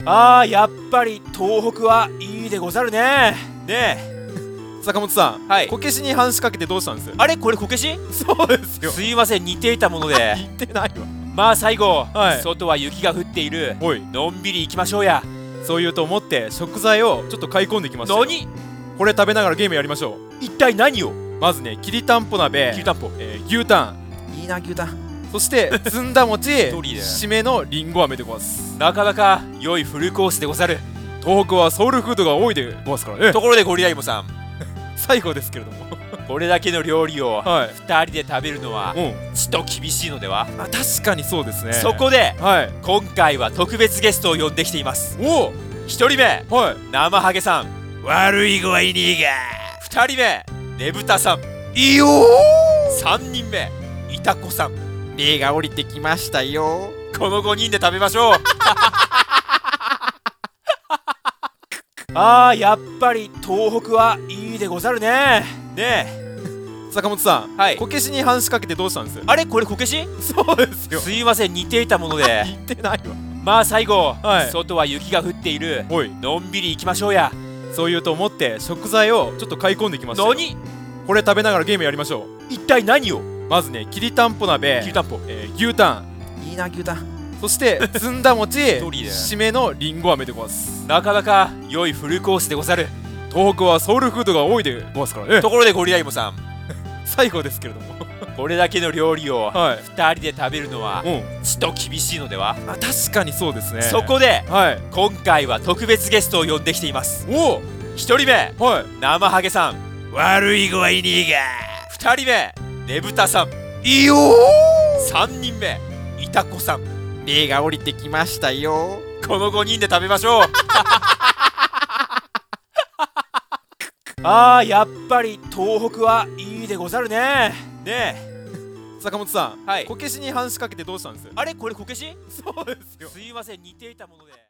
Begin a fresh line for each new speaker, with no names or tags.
やっぱり東北はいいでござるね。ねえ。
坂本さん、
はい。
こけしに半紙かけてどうしたんです？
あれこれこけし？
そうですよ。
すいません、似ていたもので。
言ってないわ。
まあ最後、
はい
外は雪が降っている。
おい、
のんびり行きましょうや。
そう言うと思って食材をちょっと買い込んできましたよ。
何？
これ食べながらゲームやりましょ
一体何を？
う。まずね、きりたんぽ鍋、
きりたんぽ。
牛タン、いいな牛タン。そしてずんだ餅、
人で
締めのりんご飴でごわす。
なかなか良いフルコースでござる。
東北はソウルフードが多いでごわすからね。
ところでゴリライモさん、
最後ですけれども
これだけの料理を
はい。
2人で食べるのは
うん。
ちと厳しいのでは？
あ、確かにそうですね。
そこで
はい。
今回は特別ゲストを呼んできています。
おお。
1人目、
はい。
生ハゲさん。悪い子はいねえが。2人目、ねぶたさん。
いいよ
3人目、いたこさん。
ー。が降りてきましたよ。
この5人で食べましょう。やっぱり東北はいいでござるね。ねえ。
坂本さん、
はい。
こけしに半紙かけてどうしたんです？
あれこれこけし？
そうですよ。
すいません、似ていたもので。
言ってないわ。
まあ最後、
はい
外は雪が降っている。
おい、
のんびり行きましょうや。
そう言うと思って食材をちょっと買い込んできましたよ。
何？
これ食べながらゲームやりましょう。
一体何を？
まずね、きりたんぽ鍋、
きりたんぽ。
牛タン、いいな牛タン。そしてずんだ餅、
人で
締めのりんご飴でごわす。
なかなか良いフルコースでござる。
東北はソウルフードが多いでごわすからね。
ところでゴリライモさん、
最後ですけれども
これだけの料理を
はい。
2人で食べるのは
うん。
ちと厳しいのでは？
あ、確かにそうですね。
そこで
はい。
今回は特別ゲストを呼んできています。
おお。
1人目、
はい。
生ハゲさん。悪い子はいねえが。2人目、ねぶたさん。
いいよ
3人目、いたこさん。
ー。が降りてきましたよ。
この5人で食べましょう。やっぱり東北はいいでござるね。ねえ。
坂本さん、
はい。
こけしに半紙かけてどうしたんです？
あれこれこけし？
そうですよ。
すいません、似ていたもので。